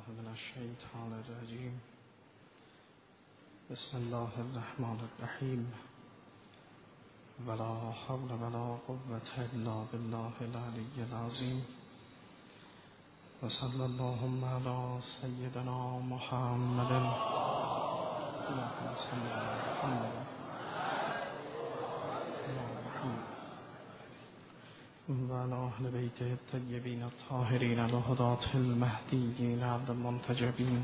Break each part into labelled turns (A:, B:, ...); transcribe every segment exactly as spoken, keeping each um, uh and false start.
A: من الشیطان الرجیم. بسم الله الرحمن الرحیم. ولا حول ولا قوة الا بالله العلی العظیم. و صلی اللهم علی سیدنا محمد و علی اهل بیت الطیبین الطاهرین الهداة المهدیین المنتجبین،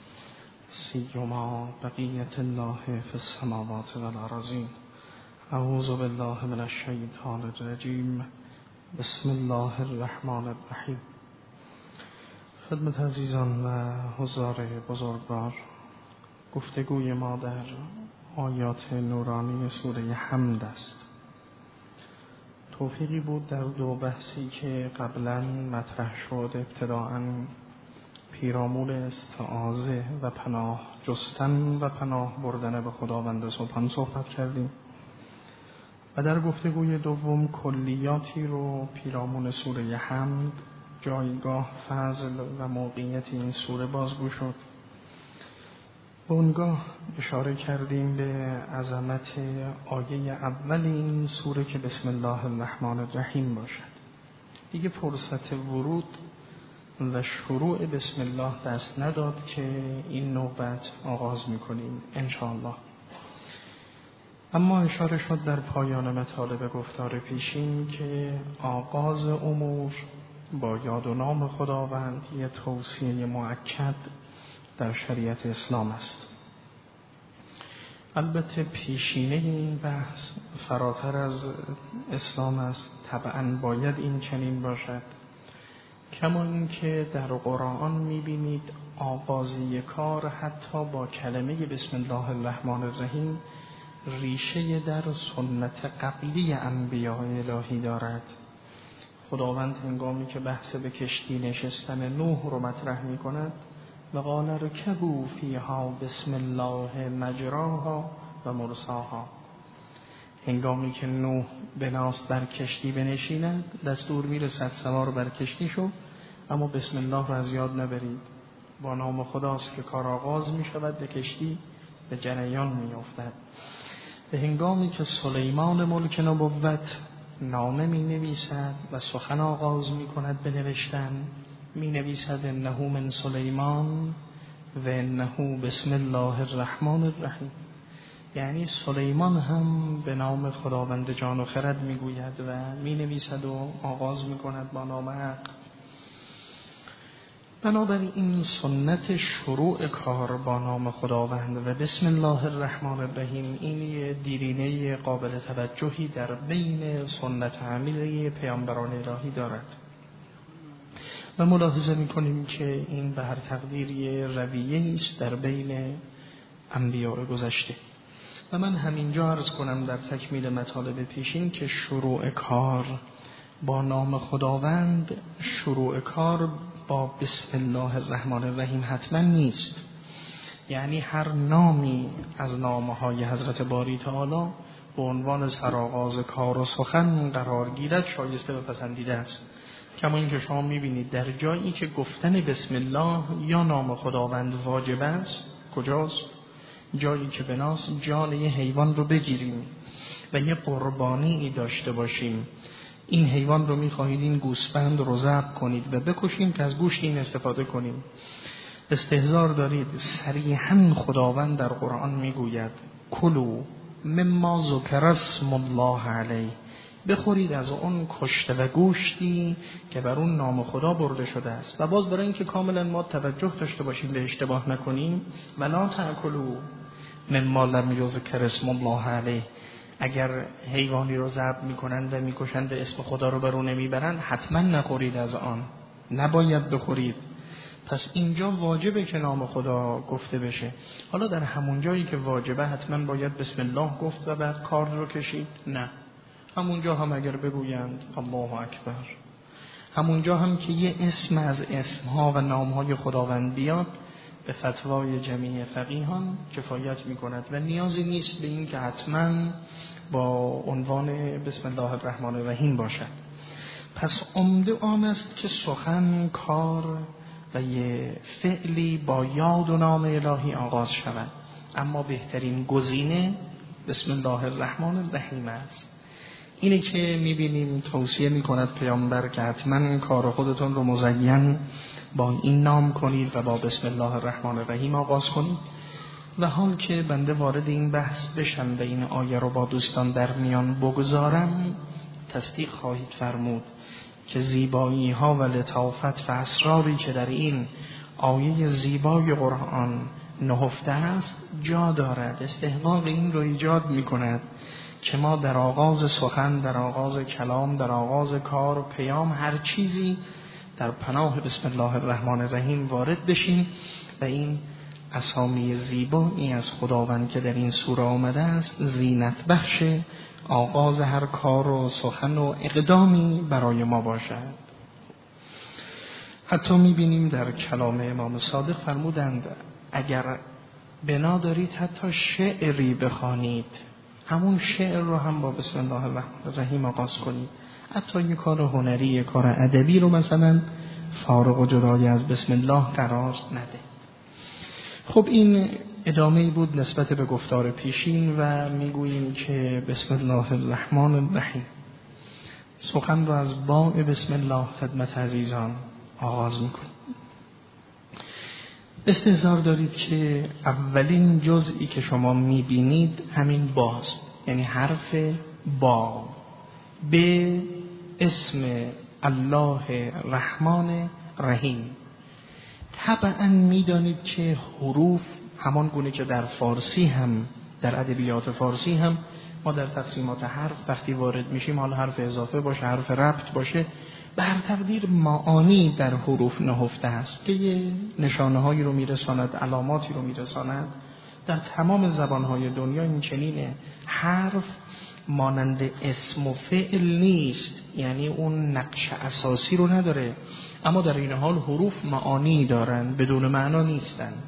A: سیما بقیة الله فی السماوات والارضین. اعوذ بالله من الشیطان الرجیم. بسم الله الرحمن الرحیم. خدمت عزیزان و حضار بزرگوار، گفتگوی ما در آیات نورانی سوره حمد است. توفیقی بود در دو بحثی که قبلا مطرح شد. ابتداءً پیرامون استعاذه و پناه جستن و پناه بردن به خداوند سبحان صحبت کردیم و در گفتگوی دوم کلیاتی رو پیرامون سوره حمد، جایگاه، فضل و موقعیت این سوره بازگو شد. به اونگاه اشاره کردیم به عظمت آیه اول این سوره که بسم الله الرحمن الرحیم باشد. دیگه فرصت ورود و شروع بسم الله دست نداد که این نوبت آغاز میکنیم انشاءالله. اما اشاره شد در پایان مطالب گفتار پیشین که آغاز امور با یاد و نام خداوند یه توصیه مؤکد در شریعت اسلام است. البته پیشینه این بحث فراتر از اسلام است، طبعا باید این چنین باشد. کما اینکه در قرآن میبینید آغازی کار حتی با کلمه بسم الله الرحمن الرحیم ریشه در سنت قبلی انبیاء الهی دارد. خداوند هنگامی که بحث به کشتی نشستن نوح رو مطرح میکند و قال رکبوا فیها بسم الله مجراها و مرساها، هنگامی که نوح بناست بر کشتی بنشیند دستور میرسد سوار بر کشتی شو، اما بسم الله رو از یاد نبرید. با نام خداست که کار آغاز می شود، به کشتی به جریان می افتد. به هنگامی که سلیمان ملک نبوت نامه می نویسد و سخن آغاز می کند به نوشتن، می نویسد انه من سلیمان و انه بسم الله الرحمن الرحیم. یعنی سلیمان هم به نام خداوند جان و خرد می گوید و می نویسد و آغاز می کند با نام حق. بنابراین این سنت شروع کار با نام خداوند و بسم الله الرحمن الرحیم این یه دیرینه قابل توجهی در بین سنت عمیقه پیامبران الهی دارد و ملاحظه می‌کنیم که این به هر تقدیر یه رویه است در بین انبیاء گذشته. و من همینجا عرض کنم در تکمیل مطالب پیشین که شروع کار با نام خداوند، شروع کار با بسم الله الرحمن الرحیم حتما نیست. یعنی هر نامی از نامهای حضرت باری تعالی به عنوان سرآغاز کار و سخن قرار گیرد شایسته و پسندیده است. کما اینکه شما میبینید در جایی که گفتن بسم الله یا نام خداوند واجب است، کجاست؟ جایی که بناس جان یه حیوان رو بگیریم و یه قربانی داشته باشیم. این حیوان رو میخواهید این گوسفند رو ذبح کنید و بکشیم که از گوشت این استفاده کنیم. استحضار دارید. صریحاً خداوند در قرآن میگوید کلوا مما ذکر اسم الله علیه، بخورید از اون کشته و گوشتی که بر اون نام خدا برده شده است. و باز برای اینکه کاملا ما توجه داشته باشیم به اشتباه نکنیم، ولا تأکلوا مما لم یذکر اسم الله علیه، اگر حیوانی رو ذبح میکنند و میکشند اسم خدا رو بر اون نمیبرند حتما نخورید از آن، نباید بخورید. پس اینجا واجبه که نام خدا گفته بشه. حالا در همون جایی که واجبه حتما باید بسم الله گفت و بعد کار رو کشید؟ نه، همونجا هم اگر بگویند الله اکبر، همونجا هم که یه اسم از اسمها و نامهای خداوند بیاد به فتوای جمیع فقیهان کفایت میکند و نیازی نیست به این که حتما با عنوان بسم الله الرحمن الرحیم باشد. پس عمده آن است که سخن، کار و یه فعلی با یاد و نام الهی آغاز شود، اما بهترین گزینه بسم الله الرحمن الرحیم است. اینه که میبینیم توصیه میکند پیامبر که حتما کار خودتون رو مزین با این نام کنید و با بسم الله الرحمن الرحیم آغاز کنید. و حال که بنده وارد این بحث بشم و این آیه رو با دوستان در میان بگذارم، تصدیق خواهید فرمود که زیبایی ها و لطافت و اسراری که در این آیه زیبای قرآن نهفته است جا دارد، استحقاق این رو ایجاد می کند که ما در آغاز سخن، در آغاز کلام، در آغاز کار و پیام، هر چیزی در پناه بسم الله الرحمن الرحیم وارد بشیم و این اسامی زیبایی از خداوند که در این سوره آمده است زینت بخش آغاز هر کار و سخن و اقدامی برای ما باشد. حتی میبینیم در کلام امام صادق فرمودند اگر بنا دارید حتی شعری بخوانید، همون شعر رو هم با بسم الله الرحمن الرحیم آغاز کنید. حتی یک کار هنری، یک کار ادبی رو مثلا فارغ و جدای از بسم الله قرار نده. خب این ادامه‌ای بود نسبت به گفتار پیشین و میگوییم که بسم الله الرحمن الرحیم، سخن رو از باء بسم الله خدمت عزیزان آغاز میکنیم. استحضار دارید که اولین جزئی که شما میبینید همین باست، یعنی حرف با، به اسم الله رحمان رحیم. طبعا میدانید که حروف همان گونه که در فارسی هم، در ادبیات فارسی هم ما در تقسیمات حرف وقتی وارد میشیم، حالا حرف اضافه باشه، حرف ربط باشه، به هر تقدیر معانی در حروف نهفته است که یه نشانه هایی رو میرساند، علاماتی رو میرساند. در تمام زبانهای دنیا این چنینه. حرف مانند اسم و فعل نیست، یعنی اون نقش اساسی رو نداره، اما در این حال حروف معانی دارند، بدون معنا نیستند.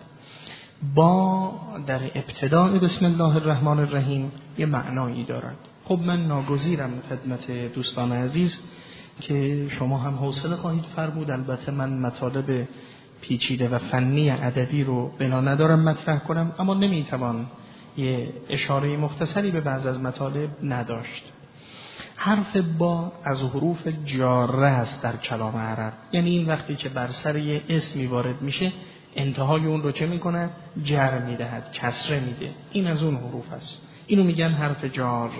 A: با در ابتداء بسم الله الرحمن الرحیم یه معنایی دارد. خب من ناگزیرم خدمت دوستان عزیز که شما هم حوصله خواهید فرمود، البته من مطالب پیچیده و فنی ادبی رو بنا ندارم مطرح کنم، اما نمیتوان یه اشاره مختصری به بعض از مطالب نداشت. حرف با از حروف جاره است در کلام عرب، یعنی این وقتی که بر سر یه اسمی وارد میشه انتهای اون رو چه میکنه؟ جر میدهد، کسره میده. این از اون حروف است، اینو میگن حرف جار.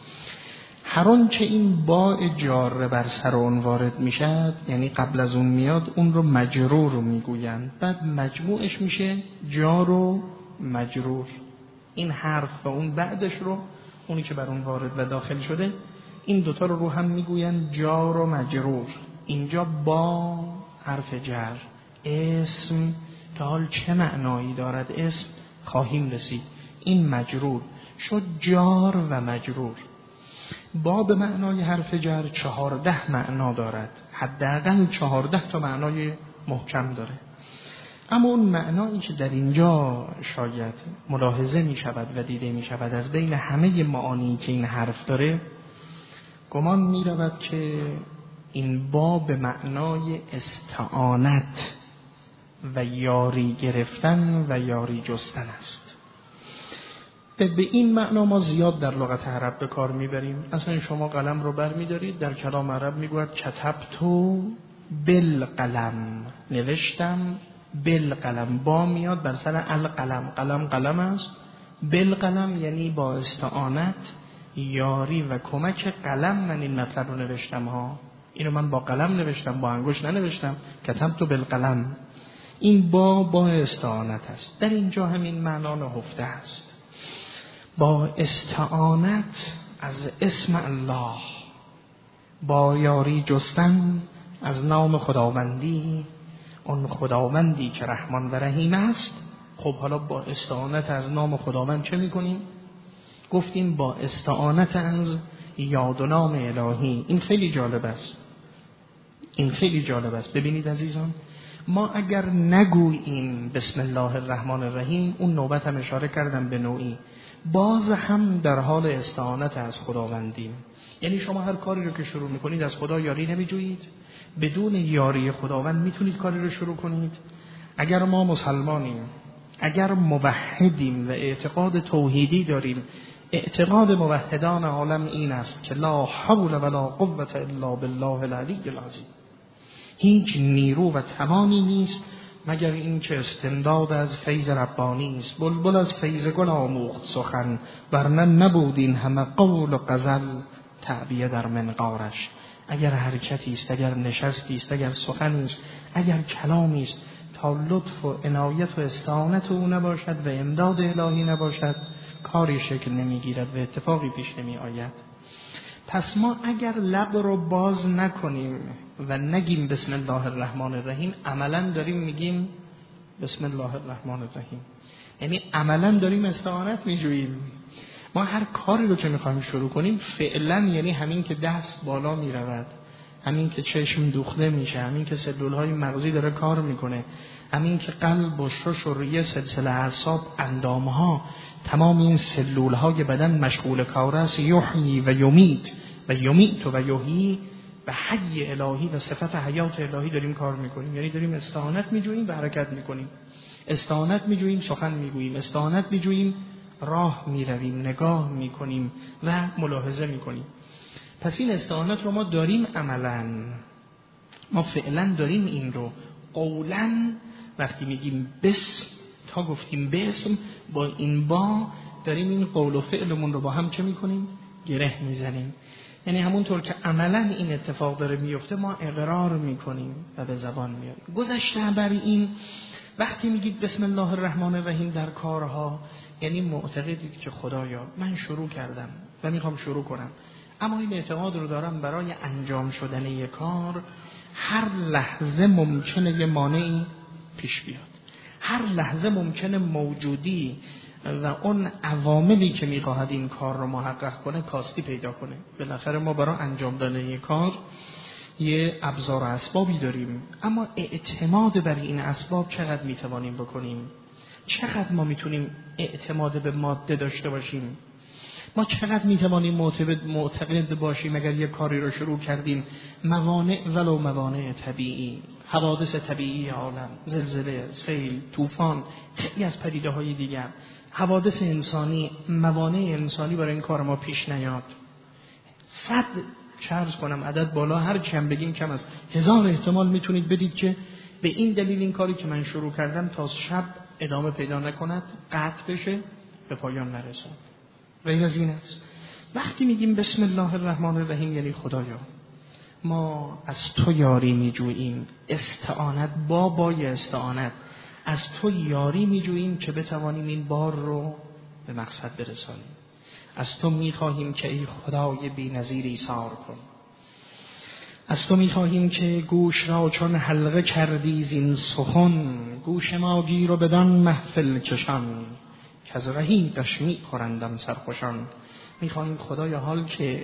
A: هر آنچه این با جاره بر سر اون وارد میشد، یعنی قبل از اون میاد، اون رو مجرور رو میگویند. بعد مجموعش میشه جار و مجرور. این حرف و اون بعدش رو، اونی که بر اون وارد و داخل شده، این دوتا رو رو هم میگویند جار و مجرور. اینجا با حرف جر، اسم که حال چه معنایی دارد اسم خواهیم رسید. این مجرور شد جار و مجرور. با به معنای حرف جر چهارده معنا دارد، حداقل چهارده تا معنای محکم داره. اما اون معنایی که در اینجا شاید ملاحظه می شود و دیده می شود از بین همه معانی که این حرف داره، گمان می رود که این با به معنای استعانت و یاری گرفتن و یاری جستن است. به این معنا ما زیاد در لغت عرب به کار میبریم. اصلا شما قلم رو بر میدارید، در کلام عرب میگوید کتبتو بالقلم، نوشتم بالقلم. با میاد بر سر القلم، قلم قلم است. بالقلم یعنی با استعانت، یاری و کمک قلم من این مطلب رو نوشتم ها. اینو من با قلم نوشتم، با انگشت ننوشتم. کتبتو بالقلم. این با با استعانت است. در اینجا همین معنا نهفته است. با استعانت از اسم الله، با یاری جستن از نام خداوندی، اون خداوندی که رحمان و رحیم است. خب حالا با استعانت از نام خداوند چه میکنیم؟ گفتیم با استعانت از یاد و نام الهی. این خیلی جالب است، این خیلی جالب است. ببینید عزیزان، ما اگر نگوییم بسم الله الرحمن الرحیم، اون نوبت هم اشاره کردم به نوعی باز هم در حال استعانت از خداوندیم. یعنی شما هر کاری رو که شروع میکنید از خدا یاری نمیجویید، بدون یاری خداوند میتونید کاری رو شروع کنید. اگر ما مسلمانیم، اگر موحدیم و اعتقاد توحیدی داریم، اعتقاد موحدان عالم این است که لا حول ولا قوة الا بالله العلی العظیم، هیچ نیرو و توانی نیست مگر این که استمداد از فیض ربانی است. بلبل از فیض گل آموخت سخن، ورنه نبود این همه قول و غزل تعبیه در منقارش. اگر حرکتی است، اگر نشستی است، اگر سخنی است، اگر کلامی است، تا لطف و عنایت و استعانت او نباشد و امداد الهی نباشد، کاری شکل نمیگیرد و اتفاقی پیش نمی آید. پس ما اگر لب رو باز نکنیم و نگیم بسم الله الرحمن الرحیم، عملا داریم میگیم بسم الله الرحمن الرحیم، یعنی عملا داریم استعانت میجوییم. ما هر کاری رو که میخوایم شروع کنیم فعلا، یعنی همین که دست بالا میرود، همین که چشم دوخته میشه، همین که سلولهای مغزی داره کار میکنه، همین که قلب و شش و ریه، سلسله اعصاب، اندامها، تمام این سلولهای بدن مشغول کار است. یحیی و یمیت و یمیت و یحیی، و حی الهی و صفت حیات الهی داریم کار میکنیم. یعنی داریم استعانت میجوییم و حرکت میکنیم، استعانت میجوییم سخن میگوییم، استعانت میجوییم راه میرویم، نگاه میکنیم و ملاحظه میکنیم. پس این استعانت رو ما داریم عملاً، ما فعلا داریم این رو. قولاً وقتی میگیم بسم، تا گفتیم بسم، با این با داریم این قول و فعلمون رو با هم چه میکنیم؟ گره میزنیم. یعنی همونطور که عملاً این اتفاق داره میفته ما اقرار میکنیم و به زبان میاریم. گذشته بر این، وقتی میگید بسم الله الرحمن الرحیم در کارها، یعنی معتقدید که خدایا من شروع کردم و میخوام شروع کنم، اما این اعتقاد رو دارم برای انجام شدن یک کار هر لحظه ممکنه یه مانعی پیش بیاد، هر لحظه ممکنه موجودی و اون عواملی که میخواهد این کار رو محقق کنه کاستی پیدا کنه. بالاخره ما برای انجام دادن یک کار یه ابزار و اسبابی داریم، اما اعتماد بر این اسباب چقدر میتوانیم بکنیم؟ چقدر ما میتونیم اعتماد به ماده داشته باشیم؟ ما چقدر میتوانیم معتقد باشیم اگر یک کاری رو شروع کردیم موانع ولو موانع طبیعی، حوادث طبیعی عالم، زلزله، سیل، طوفان، خیلی از پدیده های دیگر، حوادث انسانی، موانع انسانی برای این کار ما پیش نیاد، صد چرز کنم عدد بالا هر چند بگیم کم است، هزار احتمال میتونید بدید که به این دلیل این کاری که من شروع کردم تا شب ادامه پیدا نکند، قطع بشه، به پایان نرسد. غیر از این است. وقتی میگیم بسم الله الرحمن الرحیم یعنی خدایا ما از تو یاری میجوییم، استعانت با بای استعانت از تو یاری میجوییم که بتوانیم این بار رو به مقصد برسانیم. از تو میخواهیم که ای خدای بی نظیر ایثار کن، از تو میخواهیم که گوش را چون حلقه کردی زین سخن، گوش ما گیر و بدان محفل کشان، که از رحیقش میخورندم سرخوشان. میخواهیم خدایا حال که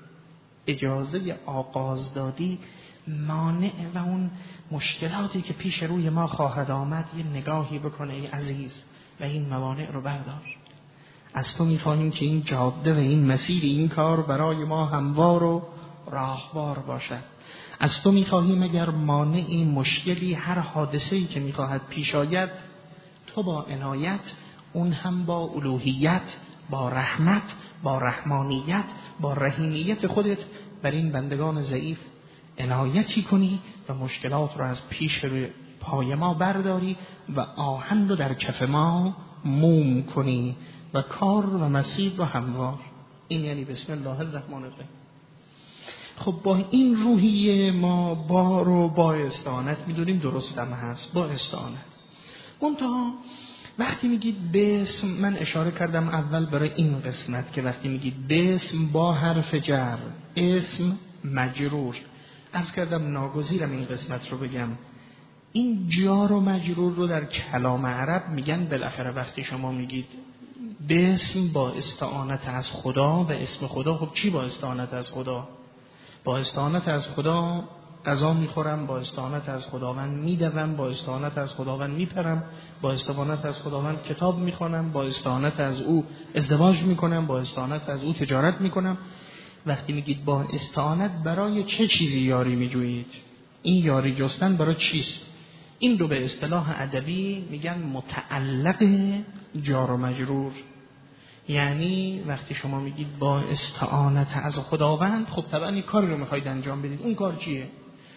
A: اجازه آغاز دادی، مانع و اون مشکلاتی که پیش روی ما خواهد آمد یه نگاهی بکنه ای عزیز و این موانع رو بردار. از تو میخواهیم که این جاده و این مسیر این کار برای ما هموار و راهوار باشد. از تو میخواهیم اگر مانعی، مشکلی، هر حادثه‌ای که میخواهد پیش آید، تو با عنایت، اون هم با الوهیت، با رحمت، با رحمانیت، با رحیمیت خودت بر این بندگان ضعیف عنایتی کنی و مشکلات رو از پیش روی پای ما برداری و آهن رو در کف ما موم کنی و کار و مسیر رو هموار. این یعنی بسم الله الرحمن الرحیم. خب با این روحیه ما با رو با استعانت میدونیم، درست هم هست، با استعانت. منتها وقتی میگید بسم، من اشاره کردم اول برای این قسمت که وقتی میگید بسم با حرف جر، اسم مجرور، عرض کردم ناگزیرم این قسمت رو بگم. این جار و مجرور رو در کلام عرب میگن بالاخره وقتی شما میگید بسم با استعانت از خدا و اسم خدا، خب چی با استعانت از خدا؟ با استعانت از خدا غذا میخورم، با استعانت از خداوند میدوم، با استعانت از خداوند میپرم، با استعانت از خداوند کتاب میخوانم، با استعانت از او ازدواج میکنم، با استعانت از او تجارت میکنم. وقتی میگید با استعانت، برای چه چیزی یاری میجویید؟ این یاری جستن برای چیست؟ این رو به اصطلاح ادبی میگن متعلق جار و مجرور. یعنی وقتی شما میگید با استعانت از خداوند، خب طبعا این کاری رو میخواید انجام بدید. اون کار چیه؟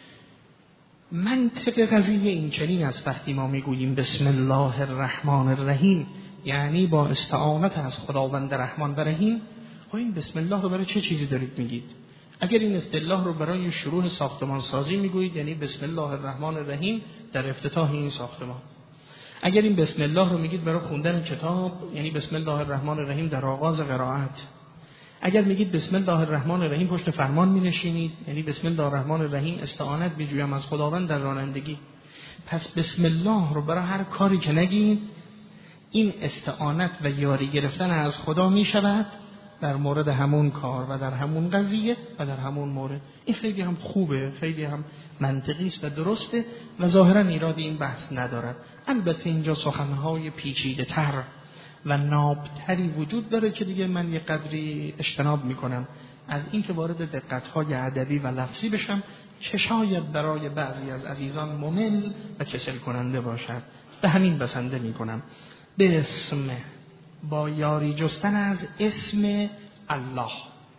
A: منطق قضیه این چنین است وقتی ما میگوییم بسم الله الرحمن الرحیم، یعنی با استعانت از خداوند رحمان و رحیم. خب این بسم الله رو برای چه چیزی دارید میگید؟ اگر این اصطلاح رو برای شروع ساختمان سازی میگویید، یعنی بسم الله الرحمن الرحیم در افتتاح این ساختمان. اگر این بسم الله رو میگید برای خوندن کتاب، یعنی بسم الله الرحمن الرحیم در آغاز قرائت. اگر میگید بسم الله الرحمن الرحیم پشت فرمان مینشینید، یعنی بسم الله الرحمن الرحیم استعانت میجویم از خداوند در رانندگی. پس بسم الله رو برای هر کاری که نگید، این استعانت و یاری گرفتن از خدا میشود در مورد همون کار و در همون قضیه و در همون مورد. این خیلی هم خوبه، خیلی هم منطقی است و درسته و ظاهرا ایرادی این بحث ندارد. البته اینجا سخنهای پیچیده تر و نابتری وجود داره که دیگه من یه قدری اجتناب میکنم از این که وارد دقتهای ادبی و لفظی بشم، که شاید برای بعضی از عزیزان ممل و کسل کننده باشد. به همین بسنده میکنم. به اسم، با یاری جستن از اسم الله.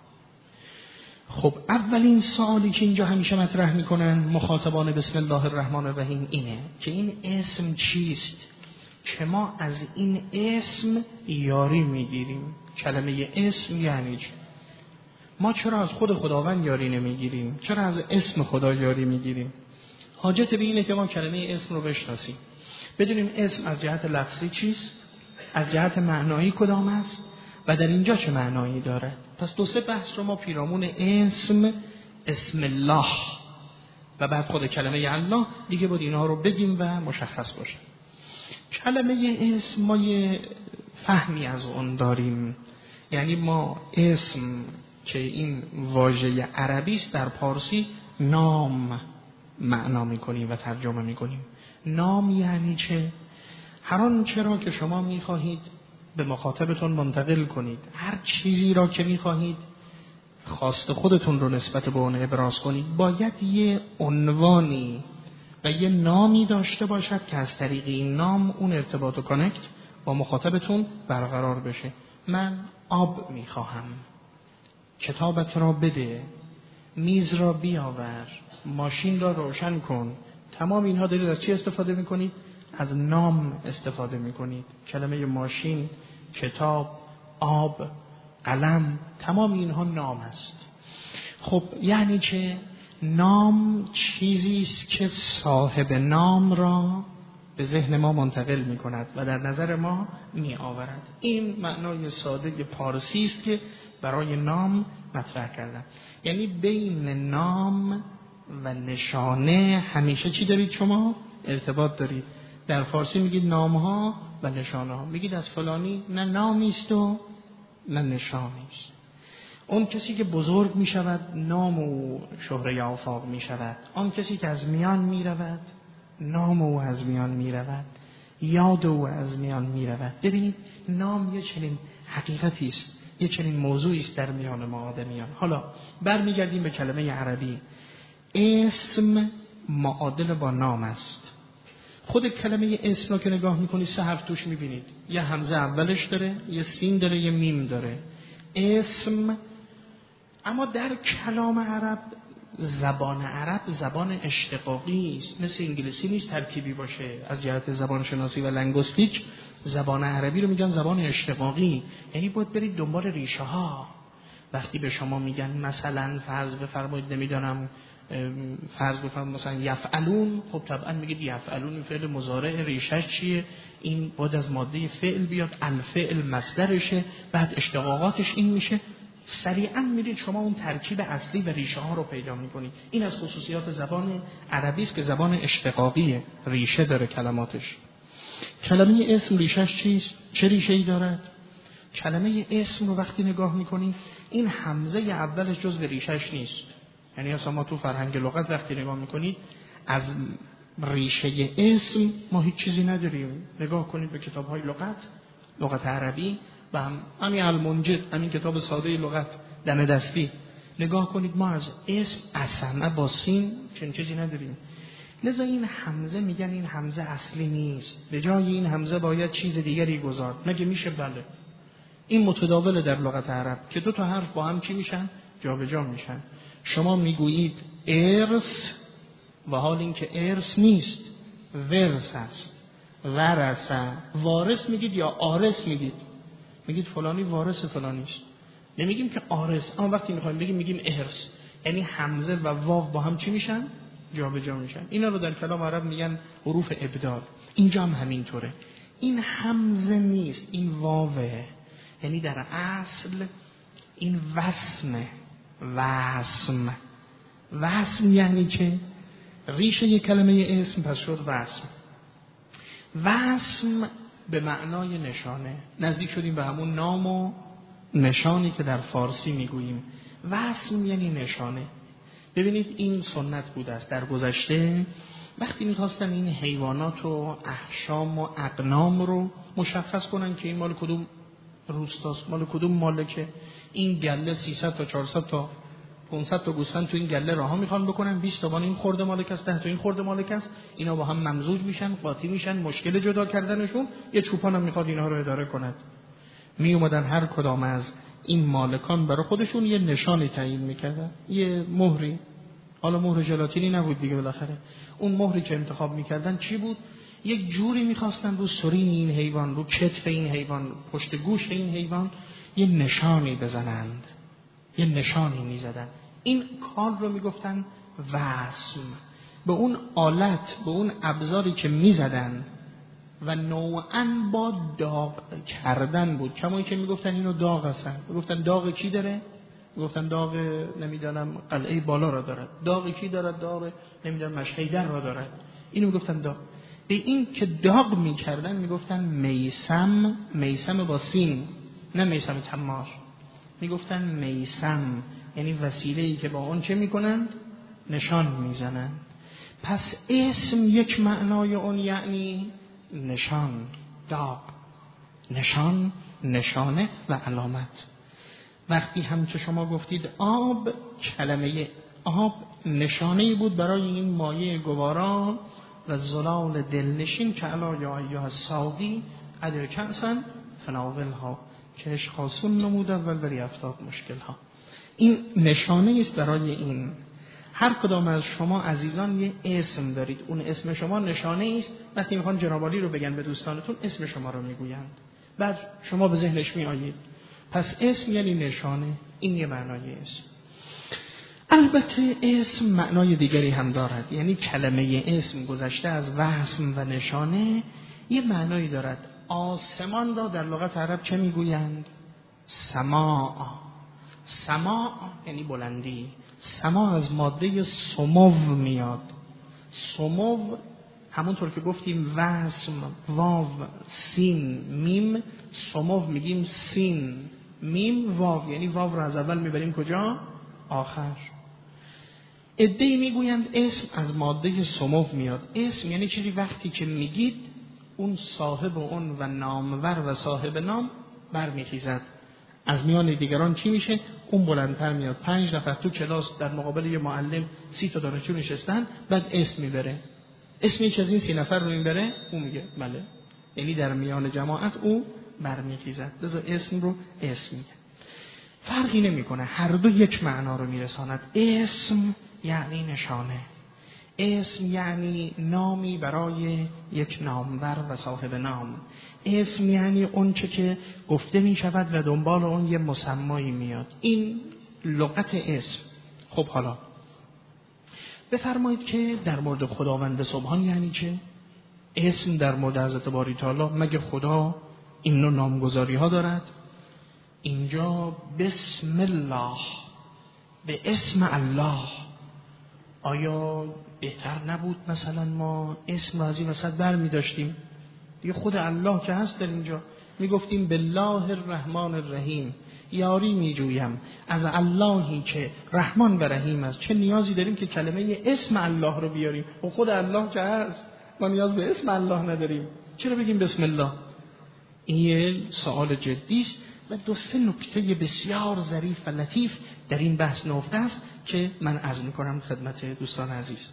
A: خب اولین سوالی که اینجا همیشه مطرح میکنن مخاطبان بسم الله الرحمن الرحیم اینه که این اسم چیست که ما از این اسم یاری میگیریم. کلمه اسم یعنی چی؟ ما چرا از خود خداوند یاری نمیگیریم؟ چرا از اسم خدا یاری میگیریم؟ حاجت به اینه که ما کلمه اسم رو بشناسیم، بدونیم اسم از جهت لفظی چیست، از جهت معنایی کدام است و در اینجا چه معنایی داره. پس دو سه بحث رو ما پیرامون اسم اسم الله و بعد خود کلمه الله دیگه بود اینها رو بگیم و مشخص باشه. کلمه اسم ما یه فهمی از اون داریم، یعنی ما اسم که این واژه عربی است در پارسی نام معنا میکنیم و ترجمه میکنیم. نام یعنی چه؟ هر آنچه را که شما میخواهید به مخاطبتون منتقل کنید، هر چیزی را که میخواهید خواست خودتون رو نسبت به اون ابراز کنید، باید یه عنوانی و یه نامی داشته باشد که از طریق این نام اون ارتباط و کانکت با مخاطبتون برقرار بشه. من آب میخواهم، کتابت را بده، میز را بیاور، ماشین را روشن کن. تمام اینها دارید از چی استفاده میکنید؟ از نام استفاده میکنید. کلمه ماشین، کتاب، آب، قلم، تمام اینها نام است. خب یعنی چه؟ نام چیزی است که صاحب نام را به ذهن ما منتقل میکند و در نظر ما می آورد. این معنای ساده پارسی است که برای نام مطرح کردم. یعنی بین نام و نشانه همیشه چی دارید شما؟ ارتباط دارید. در فارسی میگید نامها و نشانه ها. میگید از فلانی نه نامی است و نه نشانی است. اون کسی که بزرگ میشود نام و شهره آفاق میشود. آن کسی که از میان میرود نام او از میان میرود، یاد او از میان میرود. ببینید نام یه چنین حقیقتی است، یه چنین موضوعی است در میان ما آدمیان. حالا برمیگردیم به کلمه عربی. اسم معادل با نام است. خود کلمه اسم رو که نگاه میکنید سه حرف توش میبینید. یه همزه اولش داره، یه سین داره، یه میم داره. اسم. اما در کلام عرب، زبان عرب زبان اشتقاقی است، مثل انگلیسی نیست ترکیبی باشه. از جهت زبان شناسی و لنگوستیک زبان عربی رو میگن زبان اشتقاقی، یعنی باید برید دنبال ریشه ها. وقتی به شما میگن مثلا فرض بفرمایید نمیدونم فرض بفرمایید مثلا یفعلون، خب طبعا میگید یفعلون فعل مضارع ریشش چیه؟ این باید از ماده فعل بیاد، الفعل مصدرشه، بعد اشتقاقاتش این میشه. سریعا میرید شما اون ترکیب اصلی و ریشه ها رو پیدا میکنید. این از خصوصیات زبان عربی است که زبان اشتقاقیه، ریشه داره کلماتش. کلمه اسم ریشش چیست؟ چه ریشه ای دارد؟ کلمه اسم رو وقتی نگاه میکنید این همزه اولش جزو ریشش نیست. یعنی اصلا ما تو فرهنگ لغت وقتی نگاه میکنید از ریشه اسم ما هیچ چیزی نداریم. نگاه کنید به کتاب‌های لغت، لغت عربی و هم همین المنجد، همین کتاب ساده لغت دم دستی، نگاه کنید ما از اسم اصلا با سین چنین چیزی نداریم. لذا این همزه میگن این همزه اصلی نیست، به جای این همزه باید چیز دیگری گذارد. مگه میشه؟ بله، این متداوله در لغت عرب که دو تا حرف با هم چی میشن؟ جابجا میشن. شما میگویید ارث و حال این که ارث نیست، ورث است. ورث، وارث میگید یا آرث میگید؟ میگید فلانی وارث فلانی است، نمیگیم که آرث. اما وقتی میخوایم بگیم میگیم ارث، یعنی حمزه و واو با هم چی میشن؟ جابجا میشن. اینا رو در کلام عرب میگن حروف ابدال. اینجا هم همینطوره. این حمزه نیست، این واوه، یعنی در اصل این وسمه. وسم وسم یعنی چه؟ ریشه یک کلمه اسم پس شد وسم. وسم به معنای نشانه. نزدیک شدیم به همون نام و نشانی که در فارسی میگوییم. وسم یعنی نشانه. ببینید این سنت بوده است در گذشته، وقتی میخواستن این حیوانات و احشام و اقنام رو مشخص کنن که این مال کدوم روستاست، مال کدوم مالکه، این گله سیصد تا چهارصد تا پانصد تا گوسفند تو این گله راها میخوان بکنن، بیست تا بان این خورده مالک است، ده تا این خورده مالک است، اینا با هم ممزوج میشن، قاطی میشن، مشکل جدا کردنشون، یه چوپان هم میخواد اینها رو اداره کند. می اومدن هر کدام از این مالکان برای خودشون یه نشانی تعیین میکردن، یه مهری. حالا مهر ژلاتینی نبود دیگه، بالاخره اون مهری که انتخاب میکردن چی بود؟ یک جوری میخواستن رو سرین این حیوان، رو کتف این حیوان، پشت گوش این حیوان یه نشانی بزنند، یه نشانی میزدن. این کار رو میگفتن وسم. به اون آلت، به اون ابزاری که میزدن و نوعاً با داغ کردن بود. کمایی که میگفتن اینو داغ هستن، میگفتن داغ کی داره؟ میگفتن داغ نمیدونم قلعه بالا را دارد. داغ کی دارد؟ داغ نمیدونم مشهیدر را دارد. اینو میگفتن داغ. به این که داغ میکردن میگفتن میسم. میسم با سین، نه میسم تماش. میگفتن میسم، یعنی وسیله‌ای که با اون چه میکنن؟ نشان میزنن. پس اسم یک معنای اون یعنی نشان، داغ، نشان، نشانه و علامت. وقتی هم که شما گفتید آب، کلمه آب نشانه‌ای بود برای این مایه گوارا و زلال دلنشین که علا یا ایها الساقی ادر کأسن فناولها، که اشخاصون نموده اول بری افتاد مشکلها. این نشانه است برای این. هر کدام از شما عزیزان یه اسم دارید، اون اسم شما نشانه است. وقتی میخوان جناب عالی رو بگن به دوستانتون اسم شما رو میگویند، بعد شما به ذهنش میآیید. پس اسم یعنی نشانه، این یه معنای اسم. البته اسم معنای دیگری هم دارد، یعنی کلمه اسم گذشته از وسم و نشانه یه معنایی دارد. آسمان را در لغت عرب چه میگویند؟ سماع. سماع یعنی بلندی. سماع از ماده سمو میاد. سمو همونطور که گفتیم وسم، واو، سین، میم. سمو میگیم سین، میم، واو، یعنی واو را از اول میبریم کجا؟ آخر. عده‌ای میگویند اسم از ماده سمو میاد. اسم یعنی چیزی وقتی که میگید اون صاحب اون و نامور و صاحب نام برمیخیزد. از میان دیگران چی میشه؟ اون بلندتر میاد. پنج نفر تو کلاس در مقابل یه معلم سی تا دانشجو نشستن، بعد اسم میبره. اسمی که از این سی نفر رو میبره، اون میگه بله. یعنی در میان جماعت او برمیخیزد. لذا اسم رو اسم میگه. فرقی نمیکنه، هر دو یک معنا رو میرساند. اسم یعنی نشانه. اسم یعنی نامی برای یک نامور و صاحب نام. اسم یعنی اون چه که گفته می شود و دنبال اون یه مسمایی میاد. این لغت اسم. خب حالا بفرمایید که در مورد خداوند سبحان یعنی چه؟ اسم در مورد حضرت باری تعالی مگه خدا این نوع نامگذاری ها دارد؟ اینجا بسم الله، به اسم الله. آیا بهتر نبود مثلا ما اسم رو از این وسط بر می داشتیم؟ دیگه خود الله که هست در اینجا می گفتیم بالله الرحمن الرحیم، یاری میجویم از اللهی که رحمان و رحیم است. چه نیازی داریم که کلمه اسم الله رو بیاریم؟ و خود الله که هست، ما نیاز به اسم الله نداریم، چرا بگیم بسم الله؟ این سوال جدی است و دو سه نکته بسیار ظریف و لطیف در این بحث نهفته است که من عرض می‌کنم خدمت دوستان عزیز.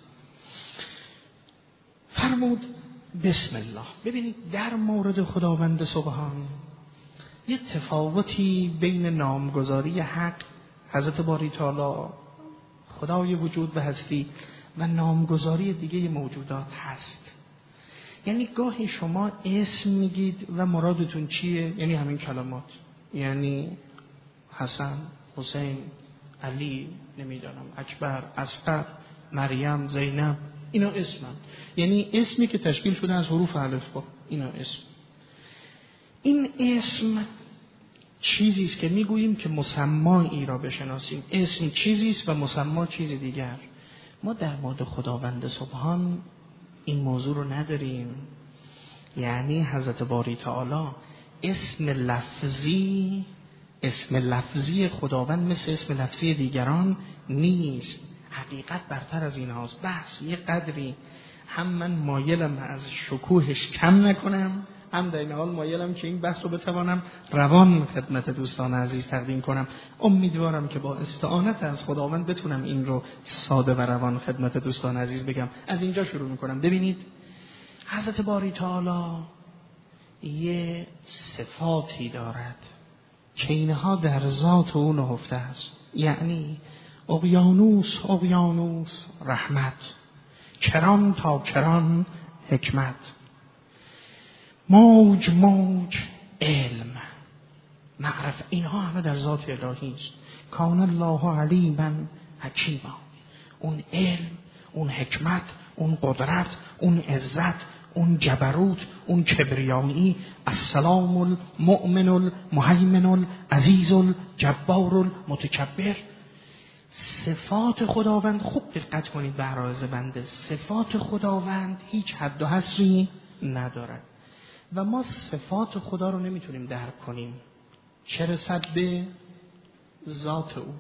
A: فرمود بسم الله. ببینید در مورد خداوند سبحان یه تفاوتی بین نامگذاری حق حضرت باری تعالی خدای وجود و هستی و نامگذاری دیگه موجودات هست. یعنی گاهی شما اسم میگید و مرادتون چیه؟ یعنی همین کلمات، یعنی حسن، حسین، علی، نمیدانم اکبر، اصغر، مریم، زینب، اینا اسمن. یعنی اسمی که تشکیل شده از حروف الفبا، اینا اسم. این اسم چیزی است که میگوییم که مسمایی را بشناسیم. اسم چیزی است و مسما چیزی دیگر. ما در مورد خداوند سبحان این موضوع رو نداریم. یعنی حضرت باری تعالی اسم لفظی اسم لفظی خداوند مثل اسم لفظی دیگران نیست. حقیقت برتر از این هاست. بحث یه قدری هم من مایلم از شکوهش کم نکنم، هم در این حال مایلم که این بحث رو بتوانم روان خدمت دوستان عزیز تقدیم کنم. امیدوارم که با استعانت از خداوند بتونم این رو ساده و روان خدمت دوستان عزیز بگم. از اینجا شروع میکنم. ببینید حضرت باری تعالی یه صفاتی دارد که اینها در ذات او نهفته است. یعنی اقیانوس اقیانوس رحمت، کران تا کران حکمت، موج موج علم، معرفت. اینها همه در ذات الهی است. کان الله علیما حکیما. اون علم، اون حکمت، اون قدرت، اون عزت، اون جبروت، اون کبریایی، السلام المؤمن المهیمن العزیز الجبار المتکبر. صفات خداوند، خوب دقت کنید به عرایض بنده، صفات خداوند هیچ حد و حصری ندارد و ما صفات خدا رو نمیتونیم درک کنیم، چه رسد به ذات او.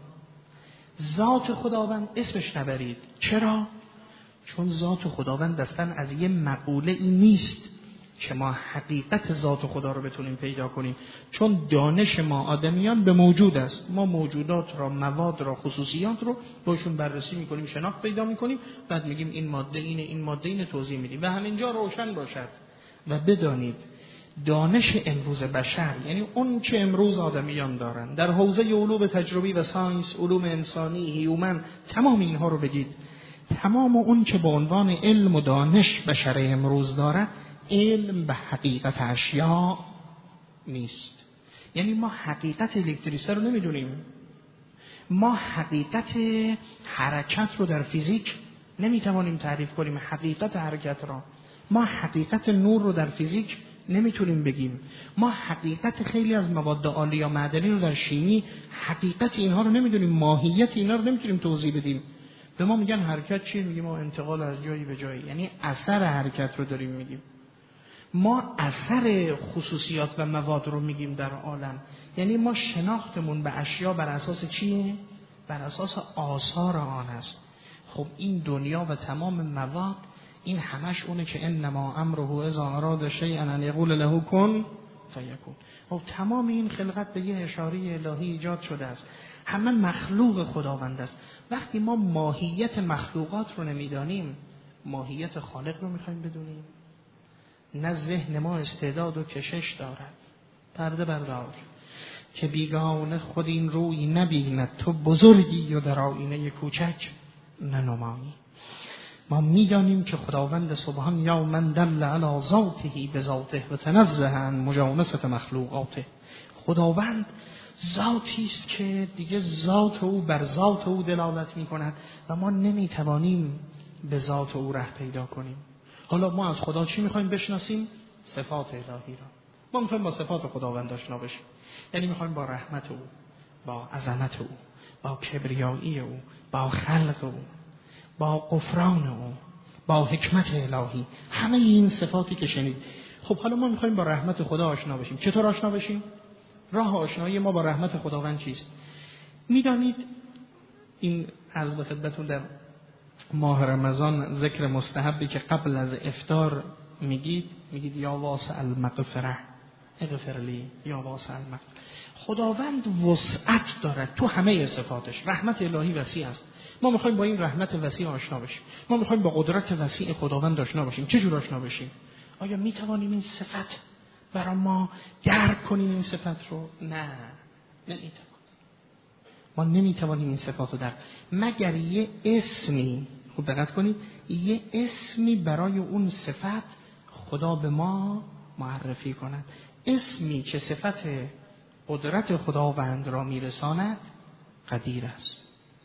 A: ذات خداوند اسمش نبرید. چرا؟ چون ذات خداوند اصلا از یه مقوله ای نیست که ما حقیقت ذات خدا رو بتونیم پیدا کنیم. چون دانش ما آدمیان به موجود است. ما موجودات را، مواد را، خصوصیات رو باشون بررسی میکنیم، شناخت پیدا میکنیم، بعد میگیم این ماده اینه، این ماده اینه، توضیح میدیم و همینجا روشن باشد. و بدانید دانش امروز بشر، یعنی اون که امروز آدمیان دارن در حوزه علوم تجربی و ساینس، علوم انسانی، هیومن، تمام اینها رو بگید، تمام اون که به عنوان علم و دانش بشر امروز داره، علم به حقیقت اشیاء نیست. یعنی ما حقیقت الکتریسته رو نمیدونیم، ما حقیقت حرکت رو در فیزیک نمیتوانیم تعریف کنیم، حقیقت حرکت را. ما حقیقت نور رو در فیزیک نمیتونیم بگیم، ما حقیقت خیلی از مواد آلی یا معدنی رو در شیمی، حقیقت اینها رو نمیدونیم، ماهیت اینها رو نمیتونیم توضیح بدیم. به ما میگن حرکت چیه؟ میگیم ما انتقال از جایی به جایی، یعنی اثر حرکت رو داریم میگیم. ما اثر خصوصیات و مواد رو میگیم در عالم، یعنی ما شناختمون به اشیا بر اساس چیه؟ بر اساس آثار آن است. خب این دنیا و تمام مواد این همش اونه که انما امره اذا اراد شیئا ان یقول له کن فیکون. خب تمام این خلقت به یه اشاره الهی ایجاد شده است، همه مخلوق خداوند است. وقتی ما ماهیت مخلوقات رو نمیدانیم، ماهیت خالق رو میخوایم بدونیم؟ نه ذهن ما استعداد و کشش دارد. پرده بردار که بیگانه خود این روی نبیند، تو بزرگی و در آینه کوچک ننمایی. ما میدانیم که خداوند سبحان یا من دل علی ذاته به ذاته و تنزه عن مجانست مخلوقاته. خداوند ذاتی است که دیگه ذات او بر ذات او دلالت میکند و ما نمیتوانیم به ذات او ره پیدا کنیم. حالا ما از خدا چی میخوایم بشناسیم؟ صفات الهی را. ما میخوایم با صفات خداوند آشنا بشیم، یعنی میخوایم با رحمت او، با عظمت او، با کبریایی او، با خلق او، با غفران او، با حکمت الهی، همه این صفاتی که شنید. خب حالا ما میخوایم با رحمت خدا آشنا بشیم. چطور آشنا بشیم؟ راه آشنایی ما با رحمت خداوند چیست؟ میدانید این از به خدمتتون در ماه رمضان ذکر مستحبی که قبل از افطار میگید، میگید یا واسع المغفره اغفر لی یا واسع المغفره. خداوند وسعت دارد تو همه صفاتش، رحمت الهی وسیع است. ما میخوایم با این رحمت وسیع آشنا بشیم، ما میخوایم با قدرت وسیع خداوند آشنا بشیم. چه جور آشنا بشیم؟ آیا میتوانیم این صفت برای ما درک کنیم این صفت رو؟ نه، نمیتوانیم. ما نمیتوانیم این صفات رو درک مگر یه اسمی، خوب دقت کنید، یه اسمی برای اون صفت خدا به ما معرفی کند. اسمی که صفت قدرت خداوند را میرساند قدیر است.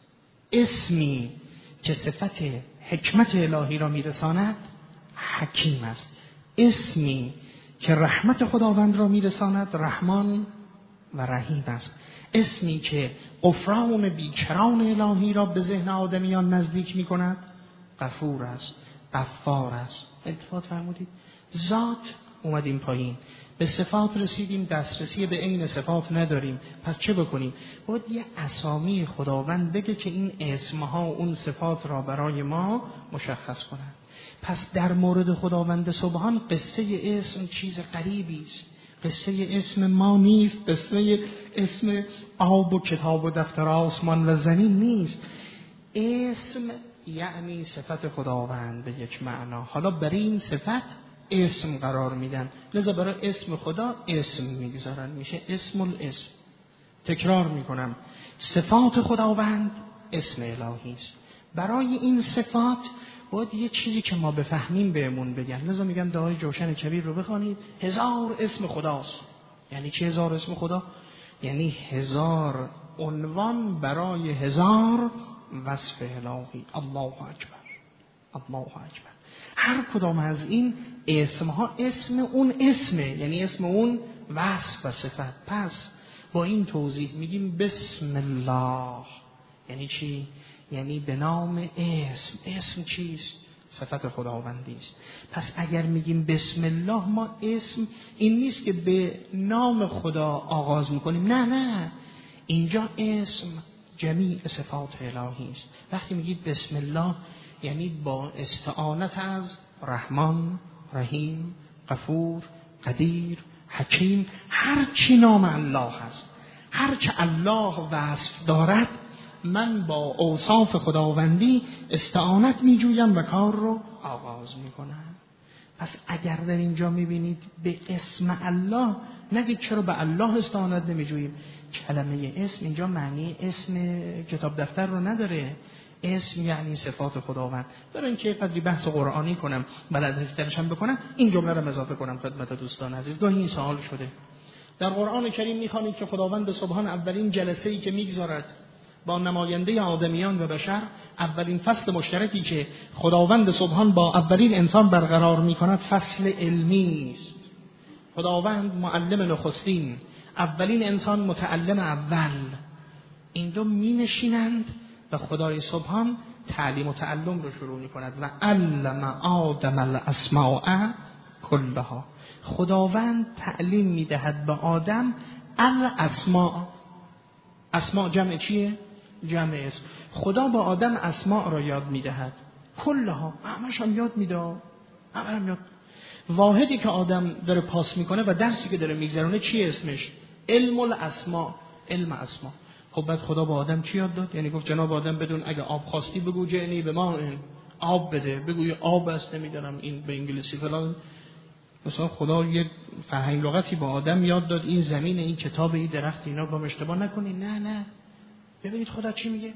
A: اسمی که صفت حکمت الهی را میرساند حکیم است. اسمی که رحمت خداوند را میرساند رحمان و رحیم است. اسمی که غفران بیکران الهی را به ذهن آدمیان نزدیک میکند غفور است، غفار است. التفات فرمودید. ذات اومدیم پایین، به صفات رسیدیم، دسترسی به عین صفات نداریم. پس چه بکنیم؟ باید یه اسامی خداوند بگه که این اسمها اون صفات را برای ما مشخص کنند. پس در مورد خداوند سبحان قصه اسم چیز غریبی است. قصه اسم ما نیست، قصه اسم آب و کتاب و دفتر آسمان و زمین نیست. اسم یعنی صفت خداوند به یک معنا. حالا برای این صفت اسم قرار میدن، لذا برای اسم خدا اسم میگذارن، میشه اسم الاسم. تکرار میکنم، صفات خداوند اسم الهی است. برای این صفات باید یه چیزی که ما بفهمیم بهمون بگن. لذا میگن دعای جوشن کبیر رو بخوانید، هزار اسم خداست. یعنی چه هزار اسم خدا؟ یعنی هزار عنوان برای هزار وصف الهی. الله اکبر، الله اکبر. هر کدام از این اسمها اسم اون اسمه، یعنی اسم اون وصف و صفت. پس با این توضیح میگیم بسم الله. یعنی چی؟ یعنی به نام اسم. اسم چیست؟ صفت خداوندی است. پس اگر میگیم بسم الله، ما اسم این نیست که به نام خدا آغاز میکنیم، نه نه، اینجا اسم جمیع صفات الهی است. وقتی میگید بسم الله یعنی با استعانت از رحمان، رحیم، غفور، قدیر، حکیم، هر چی نام الله هست، هر چه الله وصف دارد، من با اوصاف خداوندی استعانت می جویم و کار رو آغاز می کنم. پس اگر در اینجا می بینید به اسم الله، نگید چرا به الله استعانت نمی جوییم. کلمه اسم اینجا معنی اسم کتاب دفتر رو نداره. اسم یعنی صفات خداوند. برای اینکه قدری بحث قرآنی کنم، بلدترش هم بکنم، این جمله رو اضافه کنم خدمت دوستان عزیز. گاهی این سوال شده در قرآن کریم، میخوانید که خداوند سبحان اولین جلسه‌ای که میگذارد با نماینده آدمیان و بشر، اولین فصل مشترکی که خداوند سبحان با اولین انسان برقرار میکند فصل علمی است. خداوند معلم نخستین، اولین انسان متعلم اول. این دو می نشینند و خدای سبحان تعلیم و تعلم رو شروع می کند. و علم آدم الاسماء کلها. خداوند تعلیم می دهد به آدم الاسماء. اسماء جمع چیه؟ جمع اسم. خدا با آدم اسماء را یاد می دهد کلها، همش هم یاد می ده. هم یاد. واحدی که آدم داره پاس میکنه و درسی که داره میگذرونه چی اسمش؟ علم الاسماء، علم اسماء. خب بعد خدا با آدم چی یاد داد؟ یعنی گفت جناب آدم بدون، اگه آب خواستی بگو جعنی به ما این آب بده، بگو یه آب است، نمیدونم این به انگلیسی فلان. مثلا خدا یه فرهنگ لغتی با آدم یاد داد، این زمین، این کتاب، این درخت، اینا با اشتباه نکنی. نه نه، ببینید خدا چی میگه.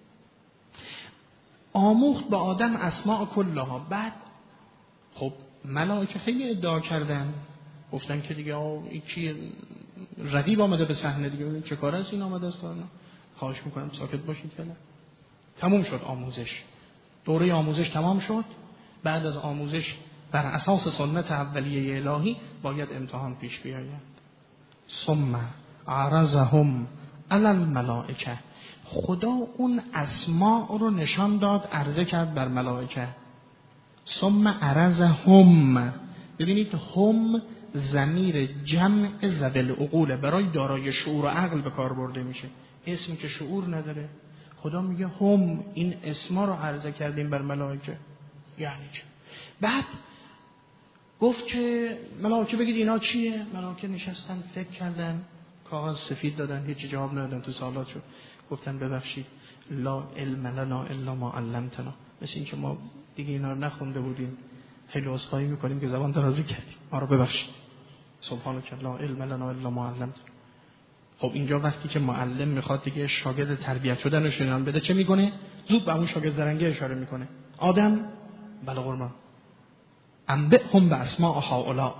A: آموخت با آدم اسماء کلها. بعد خب ملائکه خیلی ادعا کردن، گفتن که دیگه آه این چیه، رقیب آمده به صحنه دیگه، چه کار است این آمده است؟ خواهش میکنم ساکت باشید فعلا. تموم شد آموزش، دوره آموزش تمام شد. بعد از آموزش بر اساس سنت اولیه الهی باید امتحان پیش بیاید. ثم عرضهم علی الملائکه. خدا اون اسماء رو نشان داد، عرضه کرد بر ملائکه. ثم عرضهم. ببینید هم ضمیر جمع ذوی العقول، برای دارای شعور و عقل به کار برده میشه. اسمی که شعور نداره. خدا میگه هم، این اسما رو عرضه کردیم بر ملائکه. یعنی چه؟ بعد گفت که ملائکه بگید اینا چیه؟ ملائکه نشستن فکر کردن، کاغذ سفید دادن، هیچ جواب ندادن. تو سوالات شد گفتن ببخشید لا علم لنا الا ما علمتنا، مثل این که ما دیگه اینا رو نخونده بودیم، خیلی عذرخواهی میکنیم که زبان درازی کردیم، ما رو ببخشید. سبحانك لا علم لنا الا ما علمتنا. خب اینجا وقتی که معلم میخواد دیگه شاگرد تربیت شدن رو شنیدن بده، چه میکنه؟ زود به اون شاگرد زرنگی اشاره میکنه. آدم بله قربان انبئهم باسماء هؤلاء،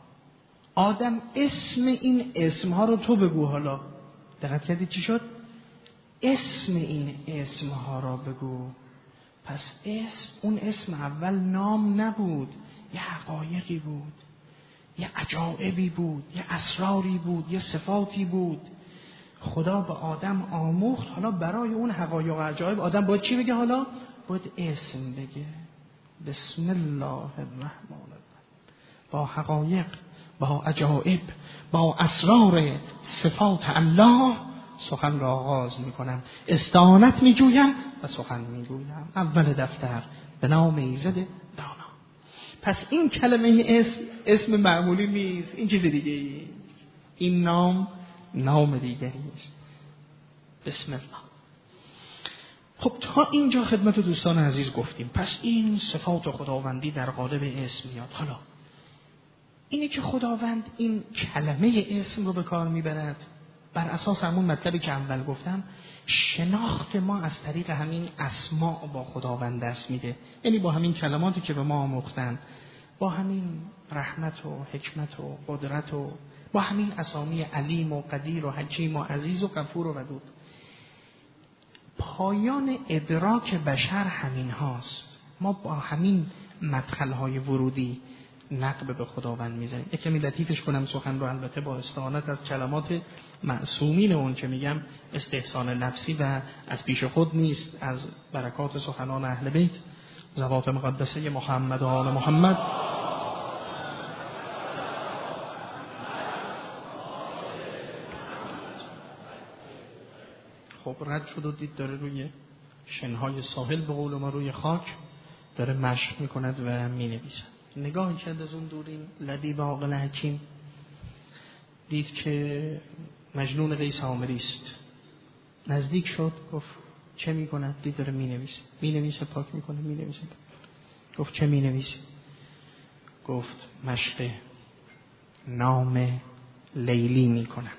A: آدم اسم این اسمها رو تو بگو. حالا دقت کردید چی شد؟ اسم این اسمها را بگو. پس اسم، اون اسم اول نام نبود، یه حقایقی بود، یه عجائبی بود، یه اسراری بود، یه صفاتی بود. خدا به آدم آموخت. حالا برای اون حقایق و عجائب آدم باید چی بگه؟ حالا باید اسم بگه. بسم الله الرحمن الرحیم. با حقایق، با عجائب، با اسرار صفات الله سخن را آغاز میکنم، استعانت میجویم و سخن میگویم. اول دفتر به نام ایزد دانا. پس این کلمه اسم اسم معمولی نیست، این چیز دیگه ای. این نام نام دیگری است. بسم الله. خب تا اینجا خدمت دوستان عزیز گفتیم. پس این صفات خداوندی در قالب اسم میاد. حالا اینه که خداوند این کلمه اسم رو به کار میبرد بر اساس همون مطلبی که اول گفتم، شناخت ما از طریق همین اسماء با خداوند دست میده. یعنی با همین کلماتی که به ما آموختن، با همین رحمت و حکمت و قدرت و با همین اسامی علیم و قدیر و حکیم و عزیز و غفور و ودود. پایان ادراک بشر همین هاست. ما با همین مدخل‌های ورودی نقب به خداوند میزنیم. یک کمی لطیفش کنم سخن رو، البته با استعانت از کلمات معصومین، اون که میگم استحسان نفسی و از پیش خود نیست، از برکات سخنان اهل بیت ذوات مقدسه محمد و آل محمد. خب رد شد و دید داره روی شنهای ساحل به قول ما روی خاک داره مشق میکند و مینویسد. نگاهی کرد از اون دورین لبیب عاقل حکیم، دید که مجنون قیس عامری است. نزدیک شد، گفت چه میکند؟ دید داره مینویسه مینویسه پاک میکنه مینویسه. گفت چه مینویسه؟ گفت مشق نام لیلی میکنم.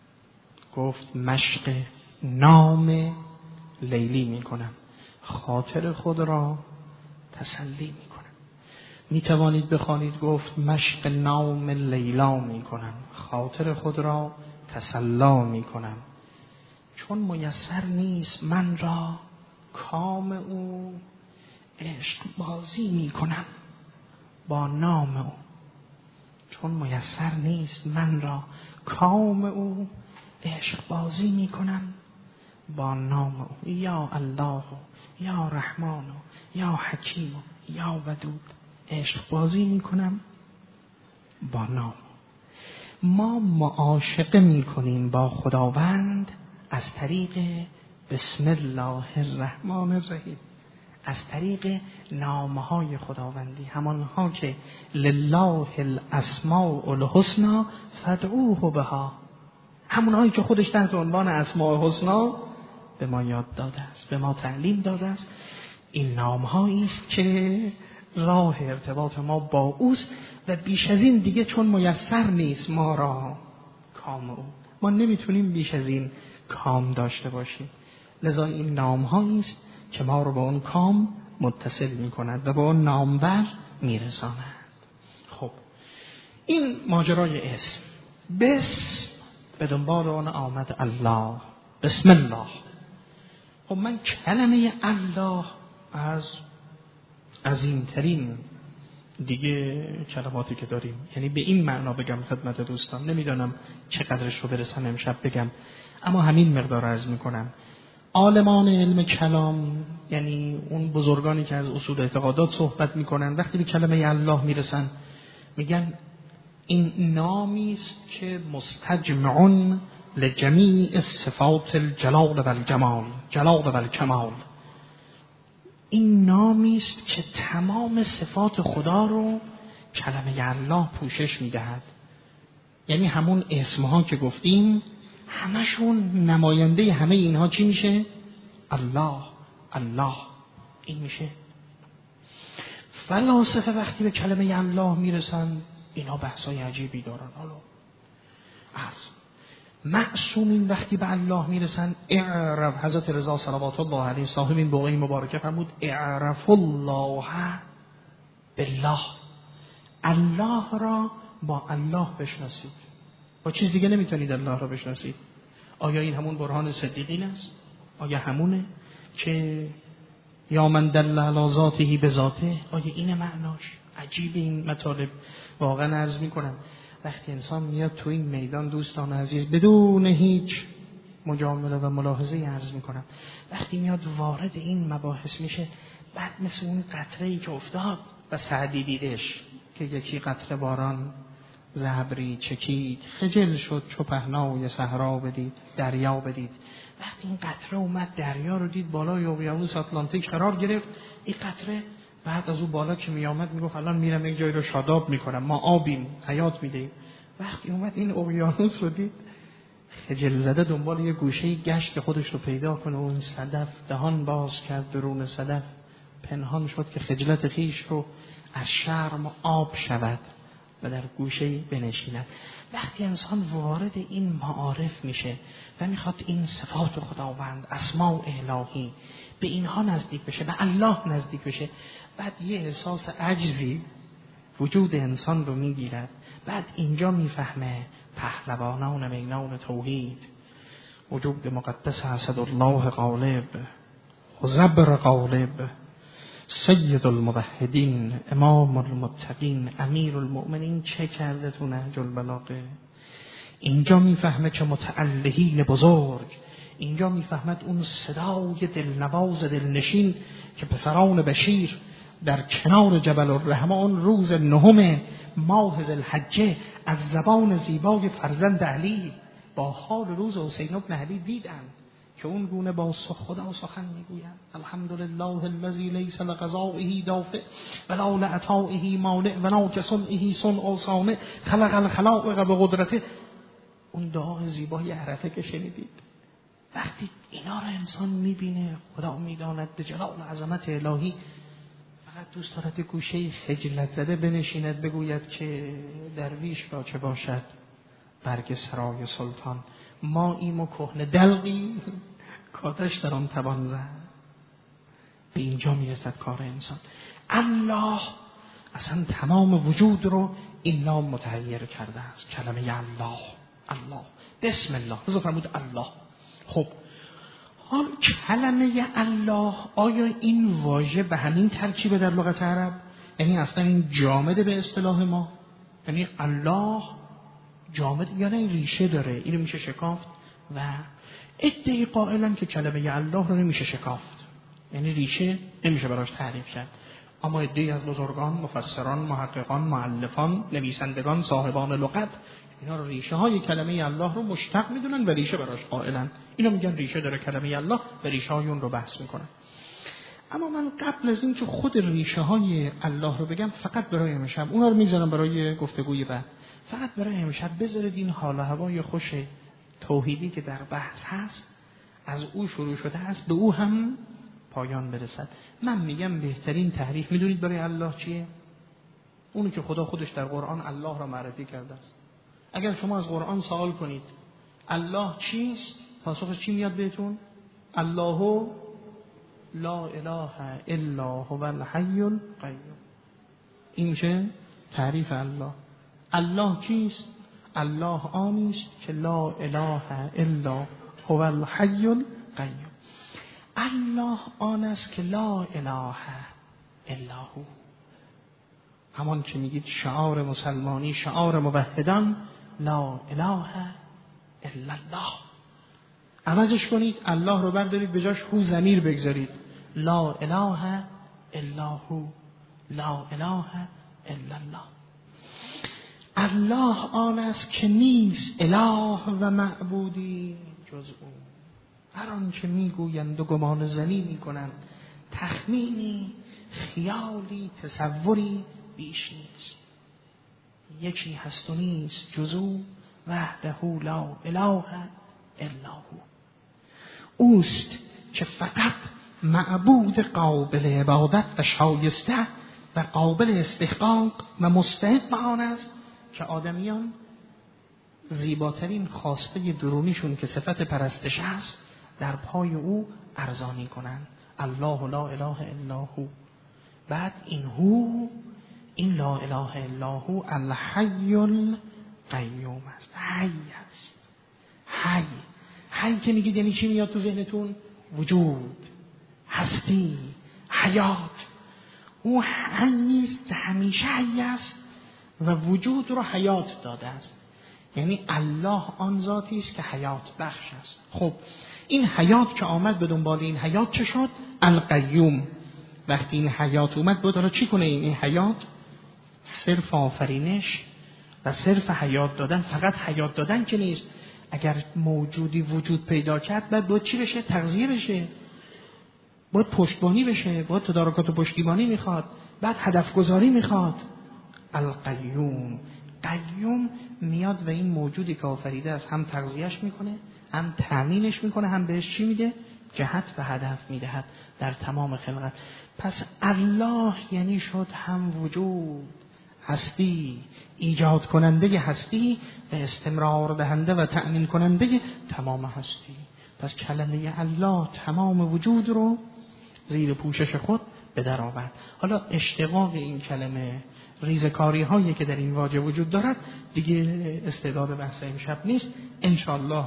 A: گفت مشق نام لیلی میکنم، خاطر خود را تسلی میکنم. میتوانید بخوانید. گفت مشق نام لیلا میکنم، خاطر خود را تسلا میکنم. چون میسر نیست من را کام او، عشق بازی میکنم با نام او. چون میسر نیست من را کام او، عشق بازی میکنم با نام او. یا الله، یا رحمان، یا حکیم، یا ودود، عشق بازی میکنم با نام. ما معاشقه میکنیم با خداوند از طریق بسم الله الرحمن الرحیم، از طریق نامهای خداوندی، همانها که لله الاسماء الحسنی فادعوه بها، همونهایی که خودش تحت عنوان اسماء الحسنی به ما یاد داده است، به ما تعلیم داده است. این نامهایی است که راه ارتباط ما با اوست و بیش از این دیگه چون میسر نیست ما را کام او، ما نمیتونیم بیش از این کام داشته باشیم. لذا این نامهایی است که ما رو به اون کام متصل میکند و به اون نامور میرساند. خب این ماجرای اسم. بسم به دنبال اون آمد الله، بسم الله. خب من کلمه الله از عظیمترین دیگه کلماتی که داریم، یعنی به این معنا بگم خدمت دوستان، نمیدانم چقدرش رو برسم امشب بگم، اما همین مقدار عرض میکنم. عالمان علم کلام، یعنی اون بزرگانی که از اصول اعتقادات صحبت میکنن، وقتی به کلمه الله میرسن میگن این نامی است که مستجمع لجمیع صفات الجلال و الجمال، جلال و الکمال. این نامی است که تمام صفات خدا رو کلمه الله پوشش میدهد. یعنی همون اسمها که گفتیم همشون نماینده همه اینها چی میشه؟ الله، الله. این میشه. فلاسفه وقتی به کلمه الله میرسن اینا بحثای عجیبی دارن. حالا عرض معصومین وقتی به الله میرسن، اعرف، حضرت رضا صلوات الله علیه صاحب این بقعه مبارکه فرمود اعرف الله بالله، الله را با الله بشناسید. با چیز دیگه نمیتونید الله را بشناسید. آیا این همون برهان صدیقین است؟ آیا همونه که یا من دل علی ذاته بذاته؟ آیا این معناش؟ عجیب این مطالب. واقعا عرض میکنم وقتی انسان میاد تو این میدان دوستان عزیز، بدون هیچ مجامله و ملاحظه عرض میکنم، وقتی میاد وارد این مباحث میشه، بعد مثل اون قطره‌ای که افتاد و سعدی دیدش که یکی قطره باران زبری چکید، خجل شد چو پهنای صحرا بدید، دریا بدید. وقتی این قطره اومد دریا رو دید، بالای اقیانوس آتلانتیک قرار گرفت، این قطره بعد از اون بالا که می آمد میگفت الان میرم یک جایی رو شاداب میکنم، ما آبیم، حیات میدیم. وقتی اومد این اقیانوس رو دید، خجل زده دنبال یه گوشه گشت که خودش رو پیدا کنه. اون صدف دهان باز کرد، درون صدف پنهان شد که خجلت خیش رو از شرم آب شود و در گوشه بنشیند. وقتی انسان وارد این معارف میشه و میخواد این صفات خداوند، اسماء الهی، به اینها نزدیک بشه، به الله نزدیک بشه، بعد یه احساس عجزی وجود انسان رو میگیرد. بعد اینجا میفهمه پهلوانان میدان توحید، وجود مقدس اسدالله غالب و زبر غالب، سید الموحدین، امام المتقین، امیر المؤمنین چه کرده تو نهج البلاغه. اینجا میفهمه که متعلهین بزرگ، اینجا میفهمد اون صدای دلنواز دلنشین که پسران بشیر در کنار جبل الرحمن روز نهم ماه ذوالحجه از زبان زیبای فرزند علی با حال روز حسین بن علی دیدن که اون گونه با خدا سخن میگویند. الحمدلله الذی لیس لقضائه دافع ولا لعطائه مانع ولا کصنعه صنع صانع خلق الخلائق بقدرته. اون دعای زیبای عرفه که شنیدید، وقتی اینا رو انسان میبینه، خدا میداند به جلال عظمت الهی، فقط دوست دارد گوشه خجلت زده بنشیند بگوید که درویش را چه باشد برگ سرای سلطان، ما ایم و کهنه دلقی کاتش در آن توان زد. به اینجا میرسد کار انسان. الله اصلا تمام وجود رو این نام متحیر کرده است، کلمه الله، الله، بسم الله. بذار فرمود الله. خب حال کلمه الله، آیا این واژه به همین ترکیب در لغت عرب؟ یعنی اصلا این جامده به اصطلاح ما؟ یعنی الله جامد یا نه ریشه داره، اینو میشه شکافت؟ و ادعی قائلن که کلمه الله رو نمیشه شکافت، یعنی ریشه نمیشه براش تعریف کرد. اما ادعی از بزرگان، مفسران، محققان، مؤلفان، نویسندگان، صاحبان لغت، اینا رو ریشه های کلمه الله رو مشتق میدونن و ریشه براش قائلن. اینو میگن ریشه داره کلمه الله و ریشه های اون رو بحث میکنن. اما من قبل از این که خود ریشه های الله رو بگم، فقط برای امشب اونا رو میذارم برای گفتگوی بعد. فقط برای امشب بذارید این حال و هوای خوش توحیدی که در بحث هست، از او شروع شده است، به او هم پایان برسد. من میگم بهترین تعریف میدونید برای الله چیه؟ اونی که خدا خودش در قرآن الله را معرفی کرده است. اگر شما از قرآن سوال کنید الله چیست، پاسخش چی میاد بهتون؟ الله لا اله الا هو الحی القیوم. این میشه تعریف الله. الله چیست؟ الله آنی است که لا اله الا هو الحی القیوم. الله آن است که لا اله الا هو. همان که میگید شعار مسلمانی، شعار موحدان، لا اله الا الله. عوضش کنید، الله رو بردارید به جاش هو ضمیر بگذارید، لا اله الا هو، لا اله الا الله. الله آن است که نیست اله و معبودی جز او. هر آنچه میگویند و گمان زنی میکنند تخمینی، خیالی، تصوری بیش نیست. یکی هست و نیست جز او، وحده لا اله الا هو. اوست که فقط معبود قابل عبادت و شایسته و قابل استحقاق و مستحق آن است که آدمیان زیباترین خواسته درونیشون که صفت پرستش است در پای او ارزانی کنند. الله لا اله الا هو. بعد این هو، این لا اله الا هو الحی القیوم است. حی است. حی. حی که میگید یعنی چی میاد تو ذهنتون؟ وجود، هستی، حیات. او حی است، همیشه حی است و وجود رو حیات داده است. یعنی الله آن ذاتی است که حیات بخش است. خب این حیات که آمد به دنبال این حیات چه شد؟ القیوم. وقتی این حیات اومد بود حالا چی کنه؟ این حیات صرف آفرینش و صرف حیات دادن، فقط حیات دادن که نیست. اگر موجودی وجود پیدا کرد بعد باید چی بشه؟ تغذیه بشه، باید پشتبانی بشه، باید تدارکات و پشتیبانی میخواد، بعد هدف گذاری میخواد. القیوم، قیوم میاد و این موجودی که آفریده است هم تغذیهش میکنه، هم تامینش میکنه، هم بهش چی میده؟ جهت و هدف میدهد در تمام خلقت. پس الله یعنی شد هم وجود، هستی، ایجاد کننده هستی و استمرار دهنده و تأمین کننده تمام هستی. پس کلمه الله تمام وجود رو زیر پوشش خود به در آورد. حالا اشتقاق این کلمه، ریزکاری هایی که در این واژه وجود دارد دیگه استعداد بحث امشب نیست. انشالله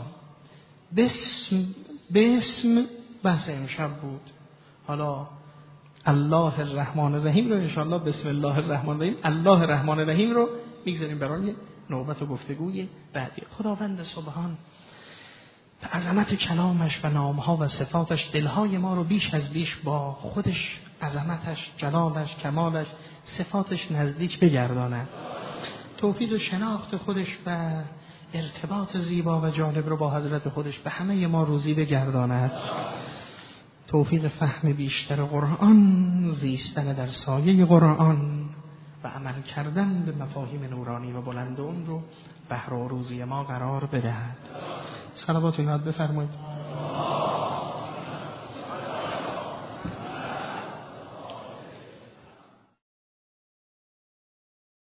A: بسم بسم بحث امشب بود. حالا الله الرحمن الرحیم رو انشالله بسم الله الرحمن الرحیم، الله الرحمن الرحیم رو میگذاریم برای نوبت و گفتگوی بعدی. خداوند سبحان به عظمت کلامش و نامها و صفاتش دلهای ما رو بیش از بیش با خودش، عظمتش، جلالش، کمالش، صفاتش نزدیک بگرداند. توفیق شناخت خودش و ارتباط زیبا و جالب رو با حضرت خودش به همه ما روزی بگرداند. توفیق فهم بیشتر قرآن، زیستن در سایه قرآن و عمل کردن به مفاهیم نورانی و بلند اون رو بهر و روزی ما قرار بدهد. صلوات اینا بفرمایید.